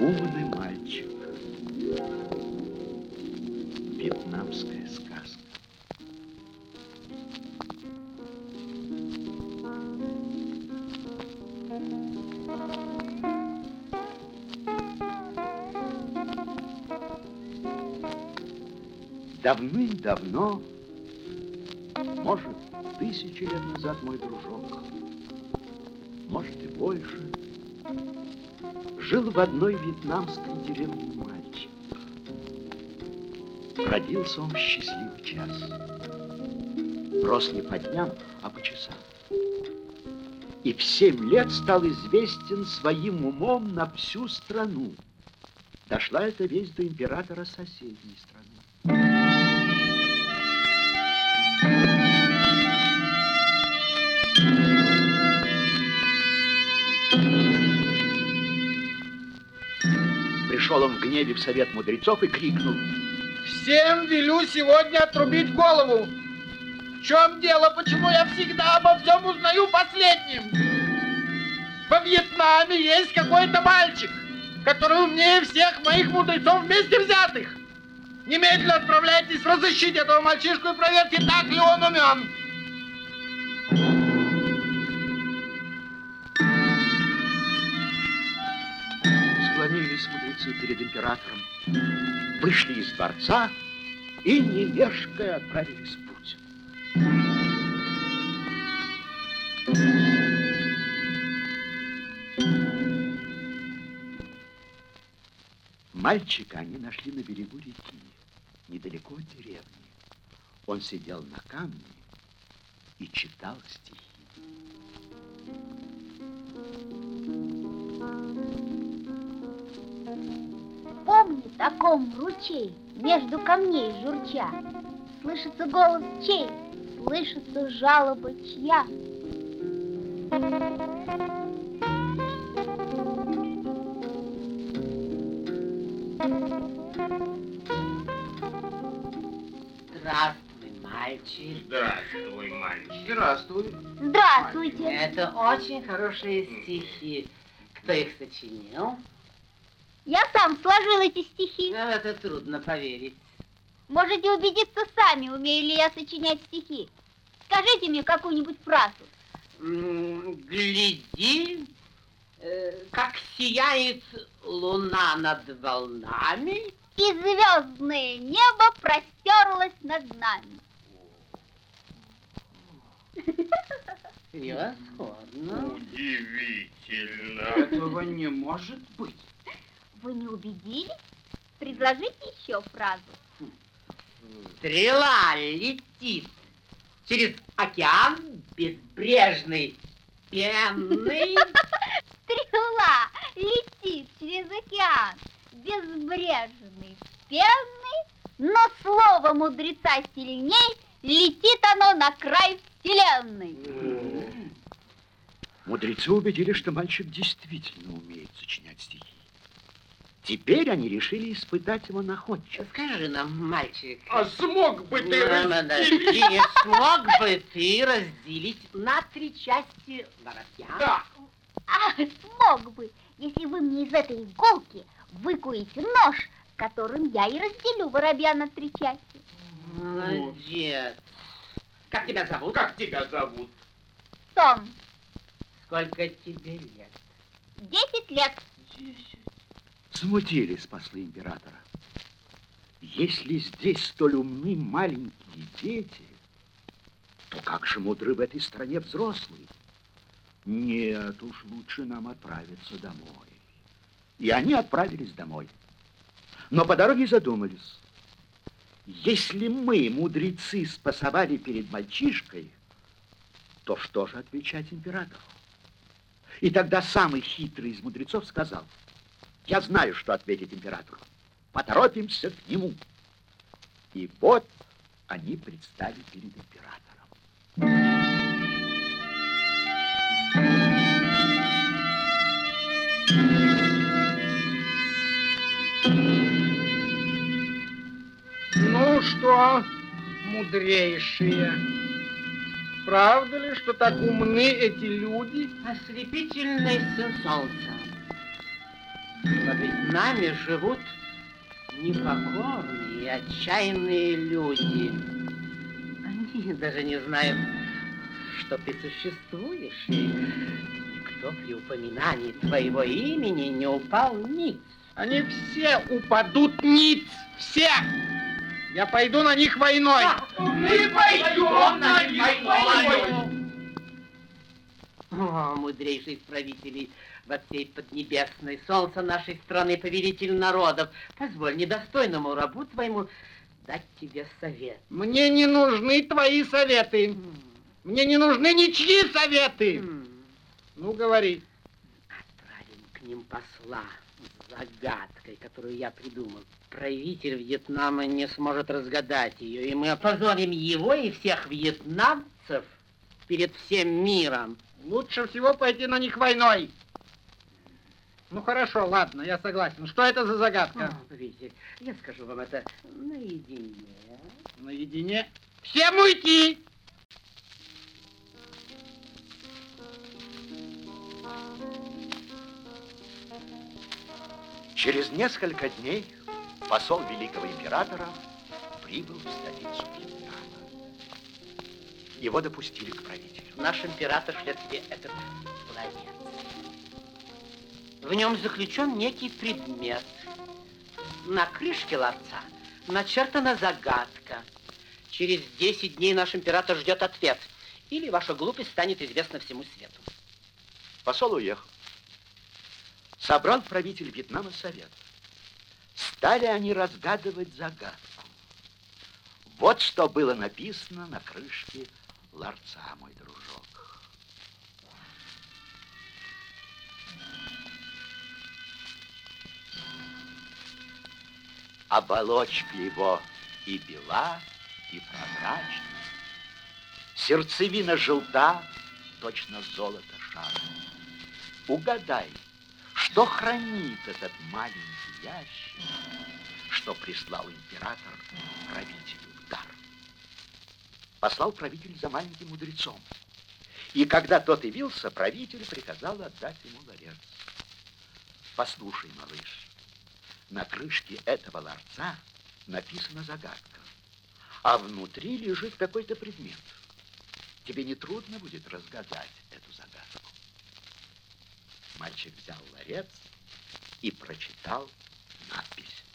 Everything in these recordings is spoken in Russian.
Умный мальчик. Вьетнамская сказка. Давным-давно, может, 1000 лет назад, мой дружок, может и больше, жил в одной вьетнамской деревне мальчик. Родился он в счастливый час. Рос не по дням, а по часам. И в 7 лет стал известен своим умом на всю страну. Дошла эта весть до императора соседней страны. Пришел он в гневе в совет мудрецов и крикнул: всем велю сегодня отрубить голову. В чем дело? Почему я всегда обо всем узнаю последним? Во Вьетнаме есть какой-то мальчик, который умнее всех моих мудрецов вместе взятых. Немедленно отправляйтесь разыщите этого мальчишку и проверьте, так ли он умен. Склонились мудрецы перед императором, вышли из дворца и, не мешкая, отправились в путь. Мальчика они нашли на берегу реки, недалеко от деревни. Он сидел на камне и читал стихи. Помни, таком ручей между камней журча, слышится голос чей, слышится жалоба чья. Здравствуй, мальчик. Здравствуй, мальчик. Здравствуй. Здравствуйте. Это очень хорошие стихи. Кто их сочинил? Я сам сложил эти стихи. В это трудно поверить. Можете убедиться сами, умею ли я сочинять стихи. Скажите мне какую-нибудь фразу. Гляди, как сияет луна над волнами. И звездное небо простерлось над нами. Превосходно. Удивительно. Этого не может быть. Вы не убедились? Предложите еще фразу. Стрела летит через океан безбрежный, пенный. Стрела летит через океан, безбрежный, пенный, но слово мудреца сильней, летит оно на край вселенной. Мудрецы убедились, что мальчик действительно умеет сочинять стихи. Теперь они решили испытать его находчивость. Скажи нам, мальчик. А смог бы ты разделить? Не смог бы ты разделить на 3 части воробья? Да. А, смог бы, если вы мне из этой иголки выкуете нож, которым я и разделю воробья на 3 части. Молодец. Как тебя зовут? Как тебя зовут? Том, Сколько тебе лет? 10 лет. 10. Смутились послы императора. Если здесь столь умны маленькие дети, то как же мудры в этой стране взрослые? Нет уж, лучше нам отправиться домой. И они отправились домой. Но по дороге задумались. Если мы, мудрецы, спасовали перед мальчишкой, то что же отвечать императору? И тогда самый хитрый из мудрецов сказал: я знаю, что ответить императору. Поторопимся к нему. И вот они предстали перед императором. Ну что, мудрейшие, правда ли, что так умны эти люди? Ослепительный сын солнца. Во Вьетнаме живут непокорные и отчаянные люди. Они даже не знают, что ты существуешь, и никто при упоминании твоего имени не упал ниц. Они все упадут ниц, все! Я пойду на них войной. Мы пойдем на них войной. О, мудрейший из правителей во всей Поднебесной, солнце нашей страны, повелитель народов, позволь недостойному рабу твоему дать тебе совет. Мне не нужны твои советы. Мне не нужны ничьи советы. Ну, говори. Отправим к ним посла с загадкой, которую я придумал. Правитель Вьетнама не сможет разгадать ее, и мы опозорим его и всех вьетнамцев перед всем миром. Лучше всего пойти на них войной. Ну, хорошо, ладно, я согласен. Что это за загадка? Правитель, я скажу вам это наедине. Наедине? Всем уйти! Через несколько дней посол великого императора прибыл в столицу Вьетнама. Его допустили к правителю. Наш император шлет тебе этот ларец. В нем заключен некий предмет. На крышке ларца начертана загадка. Через 10 дней наш император ждет ответ. Или ваша глупость станет известна всему свету. Посол уехал. Собрал правитель Вьетнама совет. Стали они разгадывать загадку. Вот что было написано на крышке ларца, мой дружок. Оболочка его и бела, и прозрачна. Сердцевина желта, точно золото шара. Угадай, что хранит этот маленький ящик, что прислал император правителю в дар. Послал правитель за маленьким мудрецом. И когда тот явился, правитель приказал отдать ему ларец. Послушай, малыш, на крышке этого ларца написана загадка, а внутри лежит какой-то предмет. Тебе не трудно будет разгадать эту загадку. Мальчик взял ларец и прочитал надпись.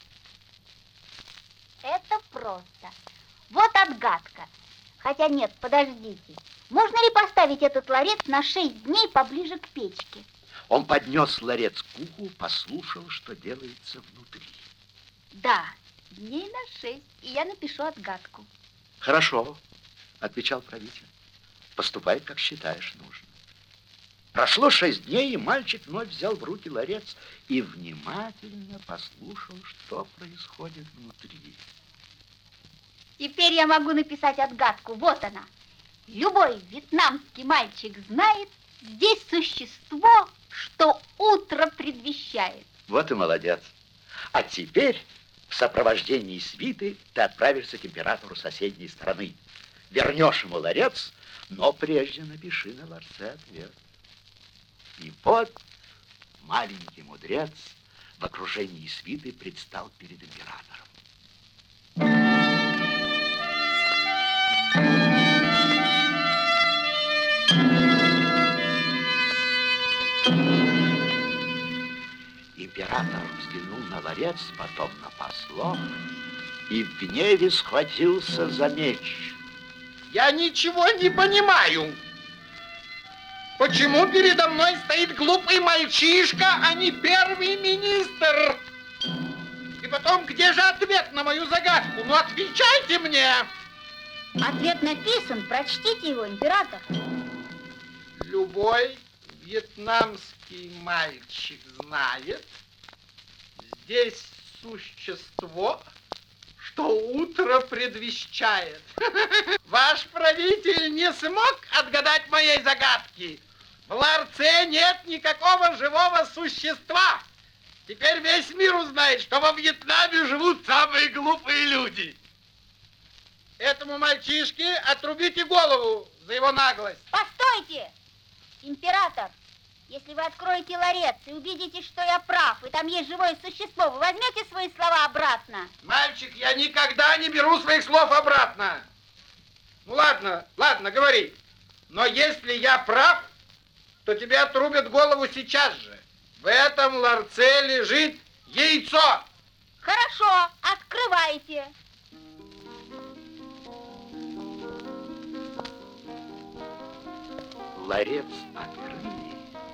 Это просто. Вот отгадка. Хотя нет, подождите. Можно ли поставить этот ларец на 6 дней поближе к печке? Он поднес ларец к уху, послушал, что делается внутри. Да, дней на 6, и я напишу отгадку. Хорошо, отвечал правитель. Поступай, как считаешь нужным. Прошло 6 дней, и мальчик вновь взял в руки ларец и внимательно послушал, что происходит внутри. Теперь я могу написать отгадку. Вот она. Любой вьетнамский мальчик знает, здесь существо, что утро предвещает. Вот и молодец. А теперь в сопровождении свиты ты отправишься к императору соседней страны. Вернешь ему ларец, но прежде напиши на ларце ответ. И вот маленький мудрец в окружении свиты предстал перед императором. Император взглянул на ларец, потом на послов и в гневе схватился за меч. Я ничего не понимаю. Почему передо мной стоит глупый мальчишка, а не первый министр? И потом, где же ответ на мою загадку? Ну, отвечайте мне! Ответ написан, прочтите его, император. Любой вьетнамский мальчик знает, здесь существо, что утро предвещает. Ваш правитель не смог отгадать моей загадки. В ларце нет никакого живого существа. Теперь весь мир узнает, что во Вьетнаме живут самые глупые люди. Этому мальчишке отрубите голову за его наглость. Постойте! Император, Если вы откроете ларец и убедитесь, что я прав, и там есть живое существо, вы возьмете свои слова обратно? Мальчик, я никогда не беру своих слов обратно. Ну ладно, ладно, говори. Но если я прав, то тебе отрубят голову сейчас же. В этом ларце лежит яйцо. Хорошо, открывайте. Ларец открыли,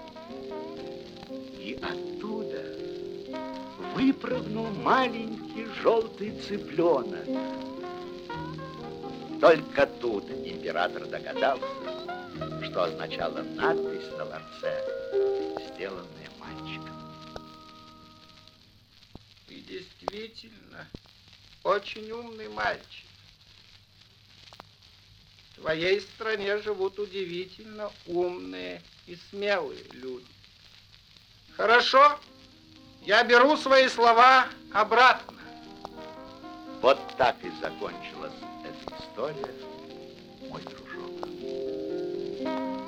и оттуда выпрыгнул маленький желтый цыпленок. Только тут император догадался, что означала надпись на ларце, сделанная мальчиком. Ты действительно очень умный мальчик. В твоей стране живут удивительно умные и смелые люди. Хорошо, я беру свои слова обратно. Вот так и закончилась эта история, мой дружок.